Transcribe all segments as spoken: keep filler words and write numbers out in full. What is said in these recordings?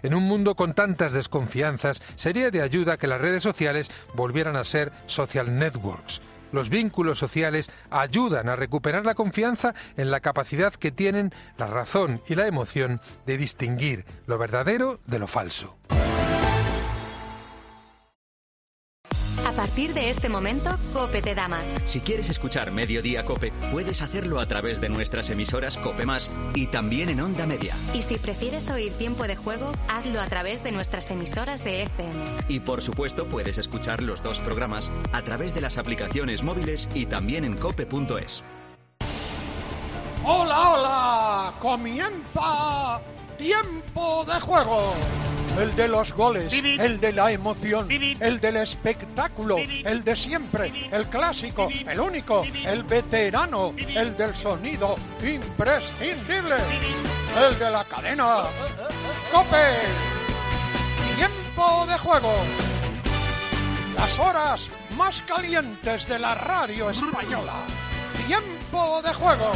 En un mundo con tantas desconfianzas, sería de ayuda que las redes sociales volvieran a ser social networks. Los vínculos sociales ayudan a recuperar la confianza en la capacidad que tienen la razón y la emoción de distinguir lo verdadero de lo falso. A partir de este momento, COPE te da más. Si quieres escuchar Mediodía COPE, puedes hacerlo a través de nuestras emisoras COPE Más y también en Onda Media. Y si prefieres oír Tiempo de Juego, hazlo a través de nuestras emisoras de F M. Y por supuesto, puedes escuchar los dos programas a través de las aplicaciones móviles y también en cope punto es. ¡Hola, hola! ¡Comienza Tiempo de Juego! El de los goles, Vivid. El de la emoción, Vivid. El del espectáculo, Vivid. El de siempre, Vivid. El clásico, Vivid. El único, Vivid. El veterano, Vivid. El del sonido imprescindible, Vivid. El de la cadena. ¡COPE! Tiempo de Juego. Las horas más calientes de la radio española. Tiempo de Juego.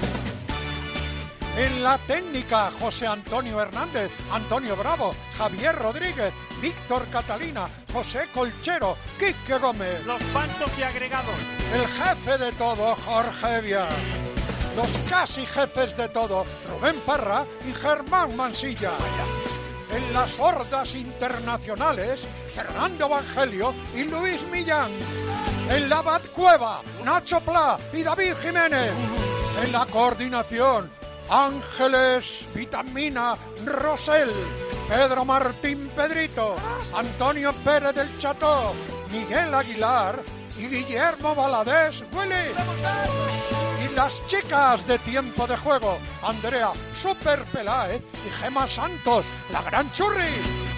En la técnica, José Antonio Hernández, Antonio Bravo, Javier Rodríguez, Víctor Catalina, José Colchero, Quique Gómez. Los panchos y agregados. El jefe de todo, Jorge Evia. Los casi jefes de todo, Rubén Parra y Germán Mansilla. En las hordas internacionales, Fernando Evangelio y Luis Millán. En la Batcueva, Nacho Pla y David Jiménez. En la coordinación, Ángeles Vitamina Rosell, Pedro Martín Pedrito, Antonio Pérez del Cható, Miguel Aguilar y Guillermo Valadez Willy. Y las chicas de Tiempo de Juego, Andrea Super Peláez y Gema Santos, la gran churri.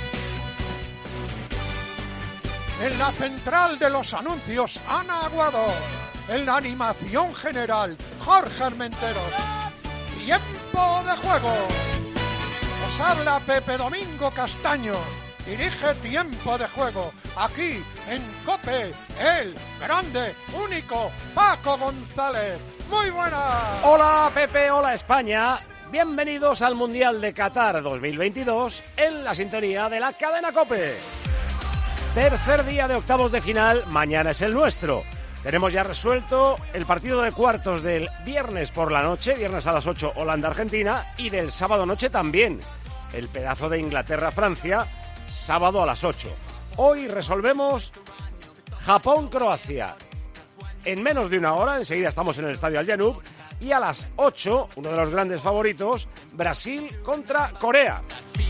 En la central de los anuncios, Ana Aguado. En la animación general, Jorge Armenteros. Tiempo de Juego. Os habla Pepe Domingo Castaño. Dirige Tiempo de Juego. Aquí en COPE, el grande, único Paco González. Muy buenas. Hola Pepe, hola España. Bienvenidos al Mundial de Qatar dos mil veintidós en la sintonía de la cadena COPE. Tercer día de octavos de final, mañana es el nuestro. Tenemos ya resuelto el partido de cuartos del viernes por la noche, viernes a las ocho, Holanda-Argentina, y del sábado noche también, el pedazo de Inglaterra-Francia, sábado a las ocho. Hoy resolvemos Japón-Croacia. En menos de una hora, enseguida estamos en el Estadio Al Janub, y a las ocho, uno de los grandes favoritos, Brasil contra Corea.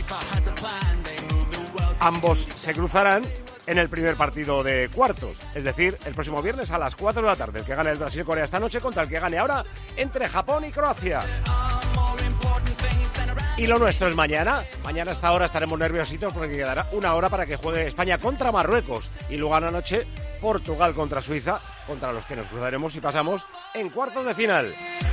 Ambos se cruzarán en el primer partido de cuartos, es decir, el próximo viernes a las cuatro de la tarde. El que gane el Brasil-Corea esta noche contra el que gane ahora entre Japón y Croacia. Y lo nuestro es mañana. Mañana a esta hora estaremos nerviositos porque quedará una hora para que juegue España contra Marruecos. Y luego a la noche Portugal contra Suiza, contra los que nos cruzaremos y pasamos en cuartos de final.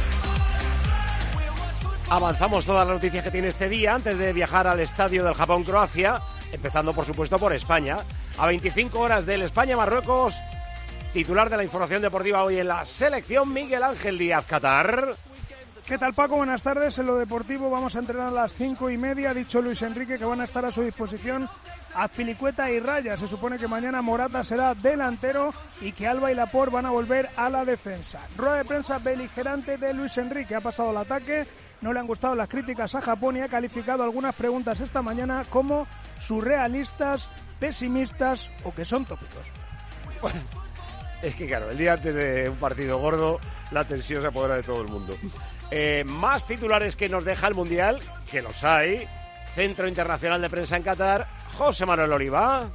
Avanzamos todas las noticias que tiene este día antes de viajar al estadio del Japón-Croacia, empezando por supuesto por España. A veinticinco horas del España-Marruecos, titular de la información deportiva hoy en la selección, Miguel Ángel Díaz Qatar. ¿Qué tal, Paco? Buenas tardes. En lo deportivo vamos a entrenar a las cinco y media. Ha dicho Luis Enrique que van a estar a su disposición Azpilicueta y Raya. Se supone que mañana Morata será delantero y que Alba y Laporte van a volver a la defensa. Rueda de prensa beligerante de Luis Enrique. Ha pasado al ataque, no le han gustado las críticas a Japón y ha calificado algunas preguntas esta mañana como surrealistas, pesimistas o que son tópicos. Bueno, es que claro, el día antes de un partido gordo, la tensión se apodera de todo el mundo. Eh, más titulares que nos deja el Mundial, que los hay. Centro Internacional de Prensa en Qatar, José Manuel Oliva.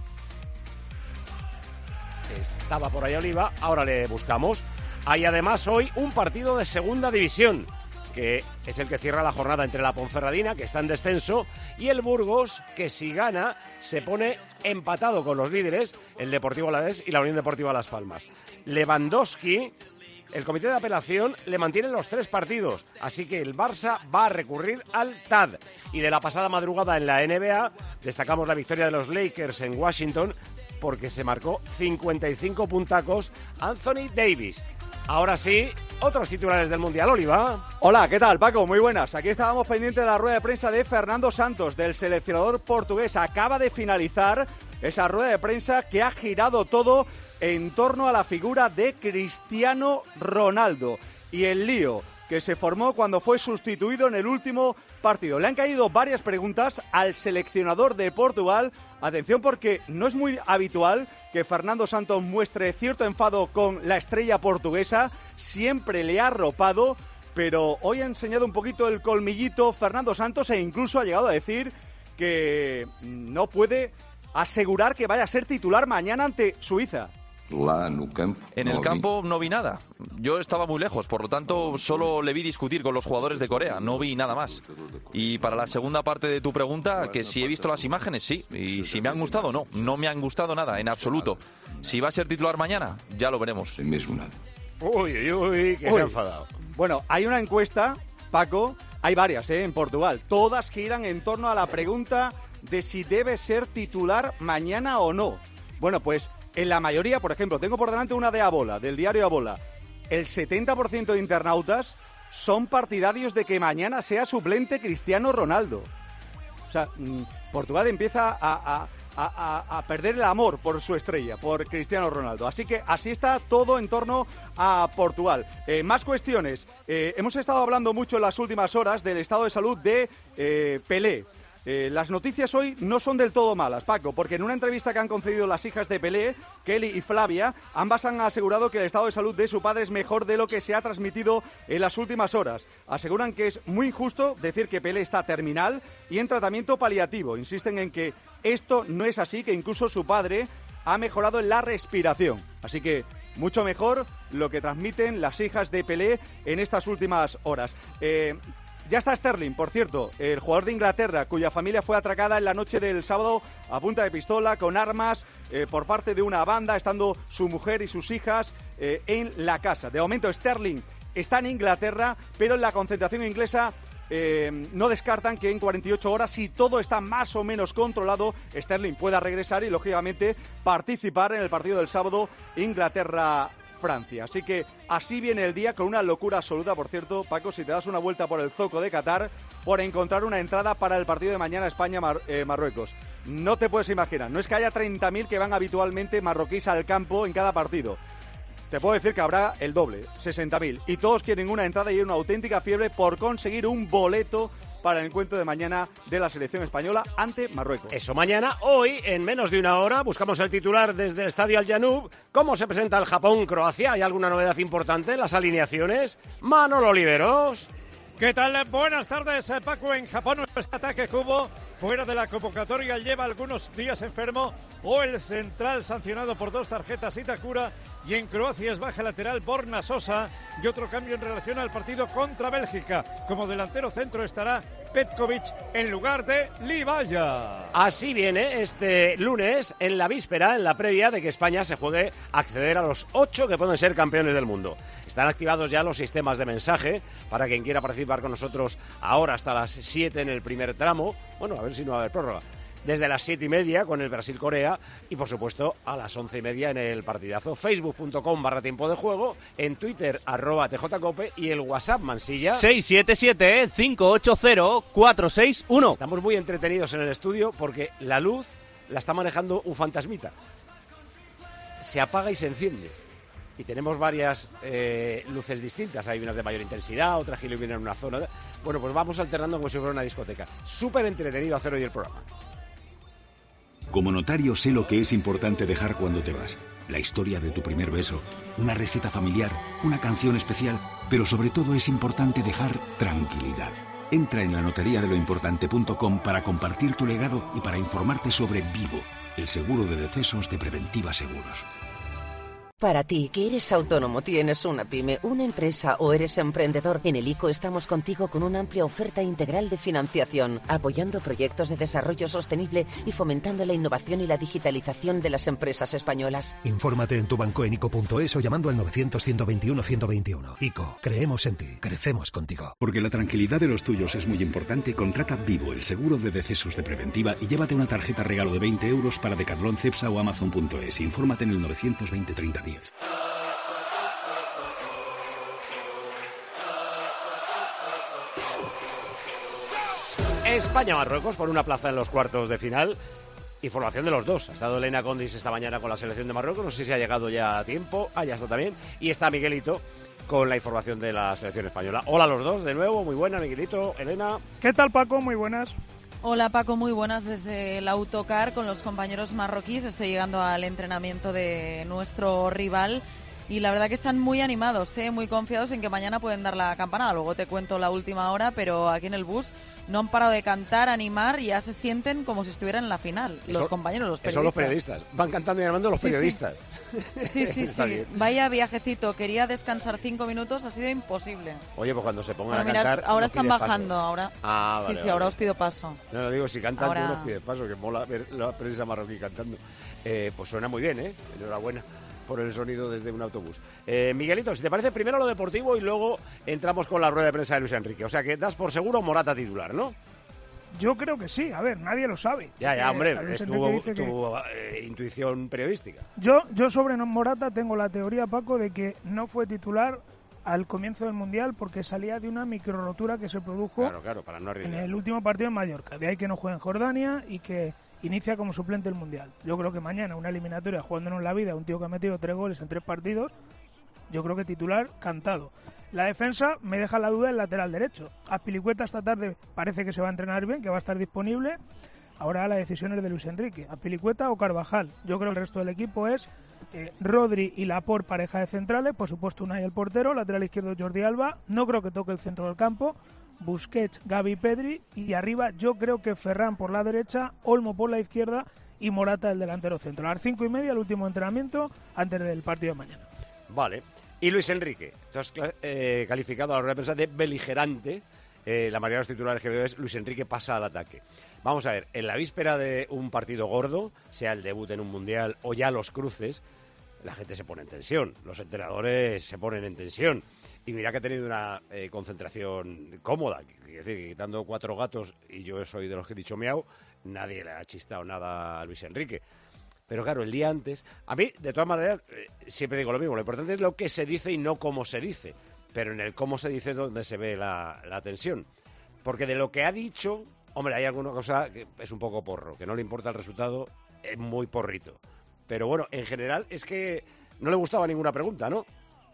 Estaba por ahí Oliva, ahora le buscamos. Hay además hoy un partido de segunda división, que es el que cierra la jornada entre la Ponferradina, que está en descenso, y el Burgos, que si gana se pone empatado con los líderes, el Deportivo Alavés y la Unión Deportiva Las Palmas. Lewandowski, el comité de apelación, le mantiene los tres partidos, así que el Barça va a recurrir al T A D. Y de la pasada madrugada en la N B A, destacamos la victoria de los Lakers en Washington, porque se marcó cincuenta y cinco puntacos Anthony Davis. Ahora sí, otros titulares del Mundial. Oliva. Hola, ¿qué tal, Paco? Muy buenas. Aquí estábamos pendientes de la rueda de prensa de Fernando Santos, del seleccionador portugués. Acaba de finalizar esa rueda de prensa que ha girado todo en torno a la figura de Cristiano Ronaldo y el lío que se formó cuando fue sustituido en el último partido. Le han caído varias preguntas al seleccionador de Portugal. Atención, porque no es muy habitual que Fernando Santos muestre cierto enfado con la estrella portuguesa. Siempre le ha arropado, pero hoy ha enseñado un poquito el colmillito Fernando Santos e incluso ha llegado a decir que no puede asegurar que vaya a ser titular mañana ante Suiza. En el campo no vi nada. Yo estaba muy lejos, por lo tanto solo le vi discutir con los jugadores de Corea, no vi nada más. Y para la segunda parte de tu pregunta, que si he visto las imágenes, sí. Y si me han gustado, no. No me han gustado nada, en absoluto. Si va a ser titular mañana, ya lo veremos. Uy, uy, uy, que uy. Se ha enfadado. Bueno, hay una encuesta, Paco, hay varias, ¿eh? En Portugal. Todas giran en torno a la pregunta de si debe ser titular mañana o no. Bueno, pues en la mayoría, por ejemplo, tengo por delante una de Abola, del diario Abola. El setenta por ciento de internautas son partidarios de que mañana sea suplente Cristiano Ronaldo. O sea, Portugal empieza a, a, a, a perder el amor por su estrella, por Cristiano Ronaldo. Así que así está todo en torno a Portugal. Eh, más cuestiones. Eh, hemos estado hablando mucho en las últimas horas del estado de salud de eh, Pelé. Eh, las noticias hoy no son del todo malas, Paco, porque en una entrevista que han concedido las hijas de Pelé, Kelly y Flavia, ambas han asegurado que el estado de salud de su padre es mejor de lo que se ha transmitido en las últimas horas. Aseguran que es muy injusto decir que Pelé está terminal y en tratamiento paliativo. Insisten en que esto no es así, que incluso su padre ha mejorado en la respiración. Así que mucho mejor lo que transmiten las hijas de Pelé en estas últimas horas. Eh... Ya está Sterling, por cierto, el jugador de Inglaterra, cuya familia fue atracada en la noche del sábado a punta de pistola, con armas, eh, por parte de una banda, estando su mujer y sus hijas eh, en la casa. De momento, Sterling está en Inglaterra, pero en la concentración inglesa eh, no descartan que en cuarenta y ocho horas, si todo está más o menos controlado, Sterling pueda regresar y, lógicamente, participar en el partido del sábado Inglaterra-Francia. Así que así viene el día, con una locura absoluta, por cierto, Paco, si te das una vuelta por el zoco de Qatar, por encontrar una entrada para el partido de mañana España-Marruecos. No te puedes imaginar, no es que haya treinta mil que van habitualmente marroquíes al campo en cada partido. Te puedo decir que habrá el doble, sesenta mil. Y todos quieren una entrada y una auténtica fiebre por conseguir un boleto para el encuentro de mañana de la selección española ante Marruecos. Eso mañana. Hoy, en menos de una hora, buscamos el titular desde el Estadio Al Janub. ¿Cómo se presenta el Japón-Croacia? ¿Hay alguna novedad importante en las alineaciones? Manolo Oliveros. ¿Qué tal? Buenas tardes, Paco. En Japón, este ataque que hubo fuera de la convocatoria lleva algunos días enfermo, o el central sancionado por dos tarjetas Itakura, y en Croacia es baja lateral Borna Sosa, y otro cambio en relación al partido contra Bélgica. Como delantero centro estará Petkovic en lugar de Libaya. Así viene este lunes, en la víspera, en la previa de que España se juegue acceder a los ocho que pueden ser campeones del mundo. Están activados ya los sistemas de mensaje para quien quiera participar con nosotros ahora hasta las siete en el primer tramo. Bueno, a ver si no va a haber prórroga. Desde las siete y media con el Brasil-Corea y, por supuesto, a las once y media en el partidazo. Facebook.com barra tiempo de juego, en Twitter, arroba tjcope, y el WhatsApp Mansilla. seis siete siete, cinco ocho cero, cuatro seis uno. Estamos muy entretenidos en el estudio porque la luz la está manejando un fantasmita. Se apaga y se enciende. Y tenemos varias eh, luces distintas. Hay unas de mayor intensidad, otras que iluminan una zona. Bueno, pues vamos alternando como si fuera una discoteca. Súper entretenido hacer hoy el programa. Como notario sé lo que es importante dejar cuando te vas. La historia de tu primer beso, una receta familiar, una canción especial, pero sobre todo es importante dejar tranquilidad. Entra en la notaría de lo importante punto com para compartir tu legado y para informarte sobre Vivo, el seguro de decesos de Preventiva Seguros. Para ti, que eres autónomo, tienes una pyme, una empresa o eres emprendedor, en el I C O estamos contigo con una amplia oferta integral de financiación, apoyando proyectos de desarrollo sostenible y fomentando la innovación y la digitalización de las empresas españolas. Infórmate en tu banco en ico punto es o llamando al novecientos, ciento veintiuno, ciento veintiuno. I C O, creemos en ti, crecemos contigo. Porque la tranquilidad de los tuyos es muy importante, contrata Vivo, el seguro de decesos de Preventiva, y llévate una tarjeta regalo de veinte euros para Decathlon, Cepsa o Amazon punto es. Infórmate en el novecientos veinte, treinta diez. España-Marruecos por una plaza en los cuartos de final. Información de los dos. Ha estado Elena Condis esta mañana con la selección de Marruecos. No sé si ha llegado ya a tiempo. Ah, ya está también. Y está Miguelito con la información de la selección española. Hola a los dos de nuevo. Muy buena, Miguelito, Elena. ¿Qué tal, Paco? Muy buenas. Hola Paco, muy buenas desde el autocar con los compañeros marroquíes. Estoy llegando al entrenamiento de nuestro rival y la verdad que están muy animados, ¿eh? Muy confiados en que mañana pueden dar la campanada. Luego te cuento la última hora, pero aquí en el bus no han parado de cantar, animar y ya se sienten como si estuvieran en la final. Los eso, compañeros, los periodistas. Son los periodistas. Van cantando y animando los sí, periodistas. Sí, sí, sí. sí. Vaya viajecito. Quería descansar cinco minutos, ha sido imposible. Oye, pues cuando se pongan bueno, a mira, cantar... ahora están paso. bajando, ahora. Ah, vale, Sí, sí, vale. ahora os pido paso. No, no digo, si cantan ahora... tú nos pides paso, que mola ver la prensa marroquí cantando. Eh, pues suena muy bien, ¿eh? Enhorabuena por el sonido desde un autobús. Eh, Miguelito, si te parece, primero lo deportivo y luego entramos con la rueda de prensa de Luis Enrique. O sea que das por seguro Morata titular, ¿no? Yo creo que sí, a ver, nadie lo sabe. Ya, ya, hombre, es tu, tu que... eh, intuición periodística. Yo, yo sobre Morata tengo la teoría, Paco, de que no fue titular al comienzo del Mundial porque salía de una microrotura que se produjo claro, claro, para no en el último partido en Mallorca. De ahí que no juega en Jordania y que inicia como suplente el Mundial. Yo creo que mañana una eliminatoria jugándonos la vida, un tío que ha metido tres goles en tres partidos, yo creo que titular cantado. La defensa me deja la duda el lateral derecho. Azpilicueta esta tarde parece que se va a entrenar bien, que va a estar disponible. Ahora la decisión es de Luis Enrique. Azpilicueta o Carvajal. Yo creo que el resto del equipo es eh, Rodri y Laporte, pareja de centrales. Por supuesto Unai el portero, lateral izquierdo Jordi Alba. No creo que toque el centro del campo. Busquets, Gavi, Pedri. Y arriba yo creo que Ferran por la derecha, Olmo por la izquierda y Morata el delantero centro. A las cinco y media el último entrenamiento antes del partido de mañana. Vale. Y Luis Enrique, tú has eh, calificado a la rueda de prensa de beligerante. Eh, la mayoría de los titulares que veo es Luis Enrique pasa al ataque. Vamos a ver, en la víspera de un partido gordo, sea el debut en un mundial o ya los cruces, la gente se pone en tensión, los entrenadores se ponen en tensión. Y mira que ha tenido una eh, concentración cómoda, es decir, quitando cuatro gatos, y yo soy de los que he dicho miau, nadie le ha chistado nada a Luis Enrique. Pero claro, el día antes... A mí, de todas maneras, eh, siempre digo lo mismo. Lo importante es lo que se dice y no cómo se dice. Pero en el cómo se dice es donde se ve la, la tensión. Porque de lo que ha dicho... Hombre, hay alguna cosa que es un poco porro. Que no le importa el resultado, es muy porrito. Pero bueno, en general es que no le gustaba ninguna pregunta, ¿no?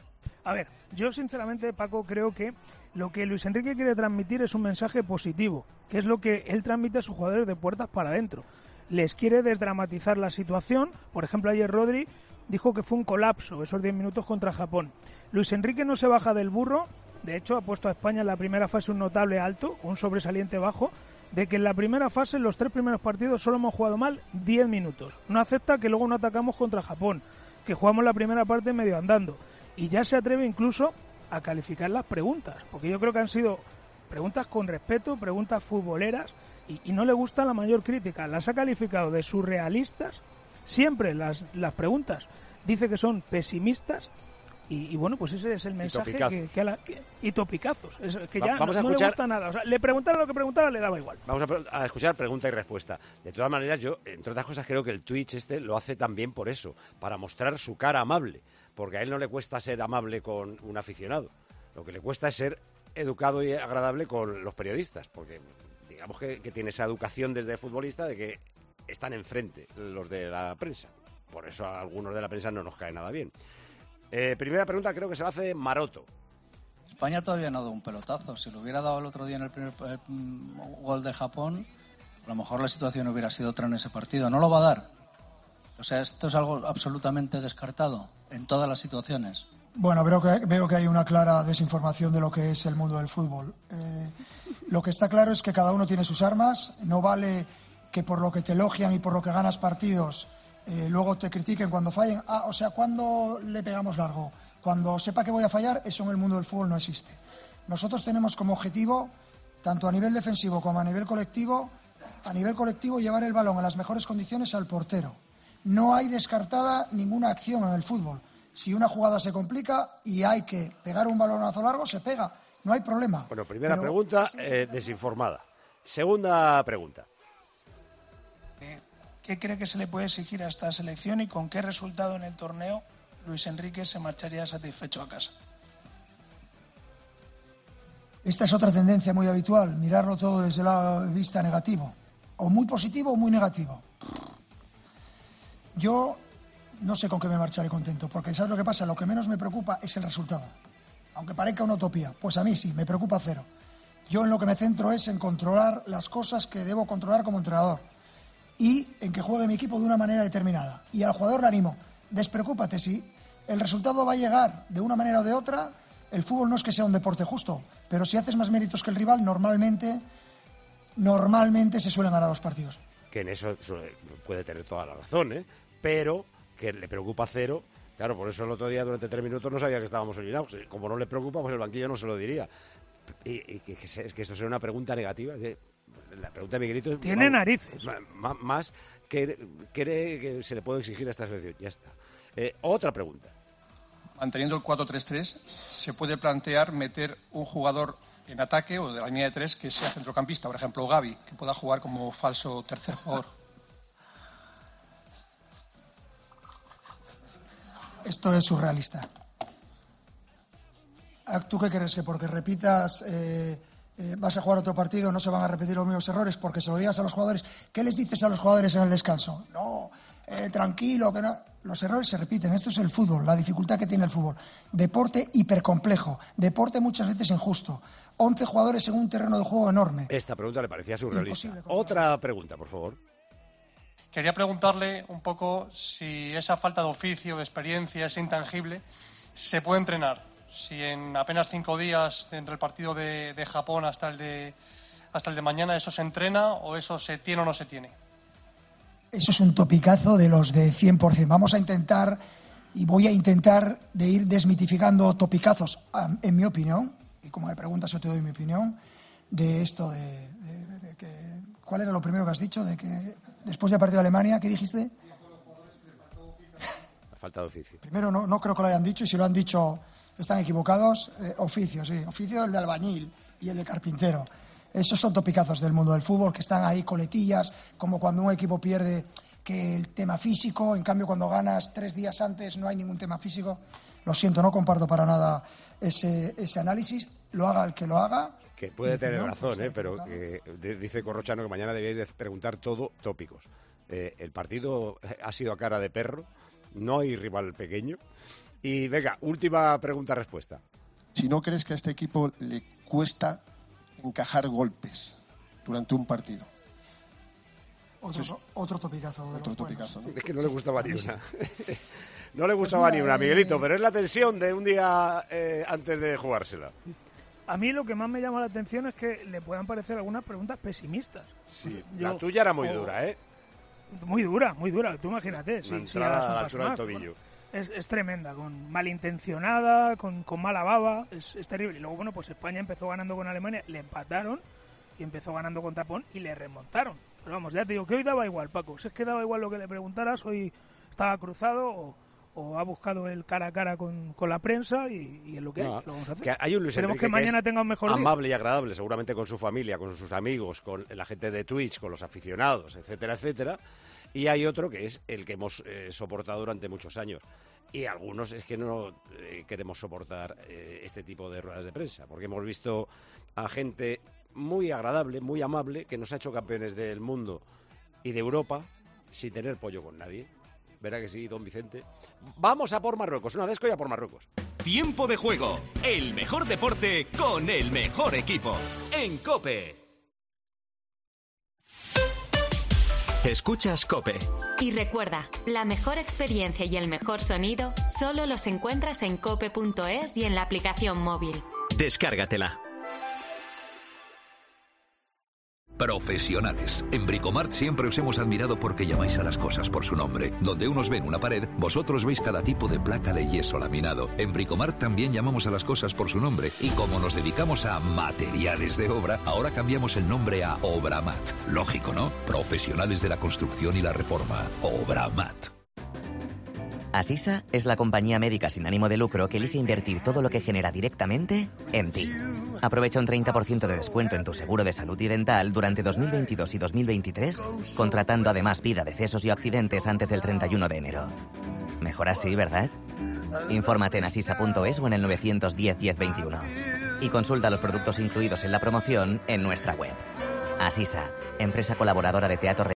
A ver, yo sinceramente, Paco, creo que lo que Luis Enrique quiere transmitir es un mensaje positivo. Que es lo que él transmite a sus jugadores de puertas para adentro. Les quiere desdramatizar la situación. Por ejemplo, ayer Rodri dijo que fue un colapso esos diez minutos contra Japón. Luis Enrique no se baja del burro. De hecho, ha puesto a España en la primera fase un notable alto, un sobresaliente bajo, de que en la primera fase, en los tres primeros partidos, solo hemos jugado mal diez minutos. No acepta que luego no atacamos contra Japón, que jugamos la primera parte medio andando. Y ya se atreve incluso a calificar las preguntas, porque yo creo que han sido preguntas con respeto, preguntas futboleras, y, y no le gusta la mayor crítica. Las ha calificado de surrealistas, siempre las, las preguntas. Dice que son pesimistas, y, y bueno, pues ese es el mensaje que, que, a la, que... Y topicazos, es, que ya Vamos no, a no escuchar... le gusta nada. O sea, le preguntara lo que preguntara, le daba igual. Vamos a, a escuchar pregunta y respuesta. De todas maneras, yo, entre otras cosas, creo que el Twitch este lo hace también por eso, para mostrar su cara amable, porque a él no le cuesta ser amable con un aficionado. Lo que le cuesta es ser educado y agradable con los periodistas, porque digamos que, que tiene esa educación desde futbolista de que están enfrente los de la prensa. Por eso a algunos de la prensa no nos cae nada bien. Eh, primera pregunta creo que se la hace Maroto. España todavía no ha dado un pelotazo. Si lo hubiera dado el otro día en el primer eh, gol de Japón, a lo mejor la situación hubiera sido otra en ese partido. No lo va a dar. O sea, esto es algo absolutamente descartado en todas las situaciones. Bueno, veo que, veo que hay una clara desinformación de lo que es el mundo del fútbol. Eh, lo que está claro es que cada uno tiene sus armas. No vale que por lo que te elogian y por lo que ganas partidos, eh, luego te critiquen cuando fallen. Ah, o sea, ¿cuándo le pegamos largo? Cuando sepa que voy a fallar, eso en el mundo del fútbol no existe. Nosotros tenemos como objetivo, tanto a nivel defensivo como a nivel colectivo, a nivel colectivo llevar el balón en las mejores condiciones al portero. No hay descartada ninguna acción en el fútbol. Si una jugada se complica y hay que pegar un balonazo largo, se pega. No hay problema. Bueno, primera Pero... pregunta, eh, desinformada. Segunda pregunta. ¿Qué cree que se le puede exigir a esta selección y con qué resultado en el torneo Luis Enrique se marcharía satisfecho a casa? Esta es otra tendencia muy habitual, mirarlo todo desde la vista negativo, o muy positivo o muy negativo. Yo no sé con qué me marcharé contento, porque ¿sabes lo que pasa? Lo que menos me preocupa es el resultado. Aunque parezca una utopía, pues a mí sí, me preocupa cero. Yo en lo que me centro es en controlar las cosas que debo controlar como entrenador y en que juegue mi equipo de una manera determinada. Y al jugador le animo, despreocúpate, si el resultado va a llegar de una manera o de otra. El fútbol no es que sea un deporte justo, pero si haces más méritos que el rival, normalmente, normalmente se suelen ganar los partidos. Que en eso puede tener toda la razón, ¿eh? Pero que le preocupa cero. Claro, por eso el otro día durante tres minutos no sabía que estábamos olvidados. Como no le preocupa, pues el banquillo no se lo diría. Y, y que, es que esto será una pregunta negativa. Que la pregunta de Miguelito es... Tiene vamos, narices. Más, más que cree que se le puede exigir a esta selección. Ya está. Eh, otra pregunta. Manteniendo el cuatro tres tres, se puede plantear meter un jugador en ataque o de la línea de tres que sea centrocampista, por ejemplo Gavi, que pueda jugar como falso tercer jugador. Esto es surrealista. ¿Tú qué crees? ¿Que porque repitas eh, eh, vas a jugar otro partido no se van a repetir los mismos errores? Porque se lo digas a los jugadores. ¿Qué les dices a los jugadores en el descanso? No, eh, tranquilo, que no... Los errores se repiten. Esto es el fútbol, la dificultad que tiene el fútbol. Deporte hipercomplejo, deporte muchas veces injusto. once jugadores en un terreno de juego enorme. Esta pregunta le parecía surrealista. Otra pregunta, por favor. Quería preguntarle un poco si esa falta de oficio, de experiencia, ese intangible, se puede entrenar. Si en apenas cinco días, entre el partido de, de Japón hasta el de, hasta el de mañana, eso se entrena o eso se tiene o no se tiene. Eso es un topicazo de los de cien por ciento. Vamos a intentar, y voy a intentar, de ir desmitificando topicazos, en mi opinión, y como me preguntas yo te doy mi opinión, de esto de, de, de, de que... ¿Cuál era lo primero que has dicho? De que después del partido de Alemania, ¿qué dijiste? La falta de oficio. Primero, no, no creo que lo hayan dicho, y si lo han dicho están equivocados. Eh, oficio, sí. Oficio el de albañil y el de carpintero. Esos son topicazos del mundo del fútbol, que están ahí coletillas, como cuando un equipo pierde, que el tema físico, en cambio cuando ganas tres días antes no hay ningún tema físico. Lo siento, no comparto para nada ese, ese análisis, lo haga el que lo haga. Que puede tener razón, ¿eh? Pero que, dice Corrochano que mañana debéis de preguntar todo tópicos. Eh, el partido ha sido a cara de perro, no hay rival pequeño. Y venga, última pregunta-respuesta. Si no crees que a este equipo le cuesta encajar golpes durante un partido. Otro, Entonces, otro topicazo. De otro topicazo, ¿no? Es que no le gustaba sí, ni sí. una. No le gustaba pues mira, ni una, Miguelito, eh... pero es la tensión de un día eh, antes de jugársela. A mí lo que más me llama la atención es que le puedan parecer algunas preguntas pesimistas. Sí, Yo, la tuya era muy o, dura, ¿eh? Muy dura, muy dura. Tú imagínate. Una si, si entrada a la altura del tobillo. Bueno, es, es tremenda, con malintencionada, con, con mala baba, es, es terrible. Y luego, bueno, pues España empezó ganando con Alemania, le empataron y empezó ganando con Japón y le remontaron. Pero vamos, ya te digo que hoy daba igual, Paco. Si es que daba igual lo que le preguntaras, hoy estaba cruzado o, o ha buscado el cara a cara con, con la prensa y, y es lo que no, hay. Lo vamos a hacer. Que hay un Luis Esperemos Enrique que mañana que tenga un mejor día. Amable y agradable, seguramente con su familia, con sus amigos, con la gente de Twitch, con los aficionados, etcétera, etcétera. Y hay otro que es el que hemos eh, soportado durante muchos años. Y algunos es que no eh, queremos soportar eh, este tipo de ruedas de prensa, porque hemos visto a gente muy agradable, muy amable, que nos ha hecho campeones del mundo y de Europa sin tener pollo con nadie. ¿Verdad que sí, don Vicente? Vamos a por Marruecos, una vez que ya por Marruecos. Tiempo de juego, el mejor deporte con el mejor equipo. En COPE. Escuchas COPE. Y recuerda, la mejor experiencia y el mejor sonido solo los encuentras en cope punto es y en la aplicación móvil. Descárgatela. Profesionales. En Bricomart siempre os hemos admirado porque llamáis a las cosas por su nombre. Donde unos ven una pared, vosotros veis cada tipo de placa de yeso laminado. En Bricomart también llamamos a las cosas por su nombre. Y como nos dedicamos a materiales de obra, ahora cambiamos el nombre a Obramat. Lógico, ¿no? Profesionales de la construcción y la reforma. Obramat. Asisa es la compañía médica sin ánimo de lucro que elige invertir todo lo que genera directamente en ti. Aprovecha un treinta por ciento de descuento en tu seguro de salud y dental durante dos mil veintidós y dos mil veintitrés, contratando además vida, decesos y accidentes antes del treinta y uno de enero. Mejor así, ¿verdad? Infórmate en asisa punto es o en el novecientos diez, diez veintiuno. Y consulta los productos incluidos en la promoción en nuestra web. Asisa, empresa colaboradora de Teatro